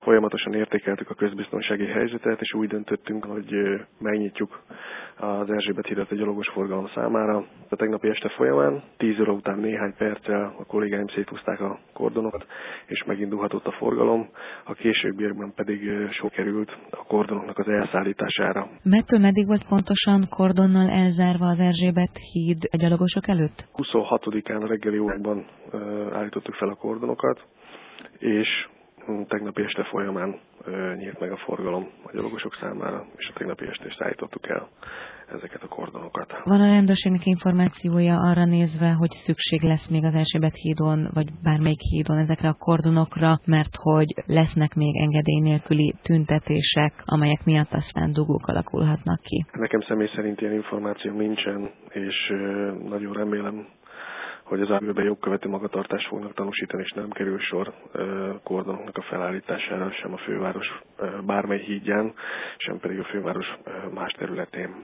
Folyamatosan értékeltük a közbiztonsági helyzetet, és úgy döntöttünk, hogy megnyitjuk az Erzsébet hidat a gyalogos forgalom számára. A tegnapi este folyamán 10 óra után néhány perccel a kollégáim széthúzták a kordonokat, és megindulhatott a forgalom. A későbbiekben pedig sor került a kordonoknak az elszállítására. Mettől meddig volt pontosan kordonnal elzárva az Erzsébet híd a gyalogosok előtt? 26-án a reggeli órákban állítottuk fel a kordonokat, és tegnapi este folyamán nyílt meg a forgalom a gyalogosok számára, és a tegnapi este is állítottuk el ezeket a kordonokat. Van a rendőrségnek információja arra nézve, hogy szükség lesz még az Erzsébet hídon, vagy bármelyik hídon ezekre a kordonokra, mert hogy lesznek még engedély nélküli tüntetések, amelyek miatt aztán dugók alakulhatnak ki? Nekem személy szerint ilyen információ nincsen, és nagyon remélem, hogy az jövőben jogkövető magatartást fognak tanúsítani, és nem kerül sor kordonoknak a felállítására sem a főváros bármely hídján, sem pedig a főváros más területén.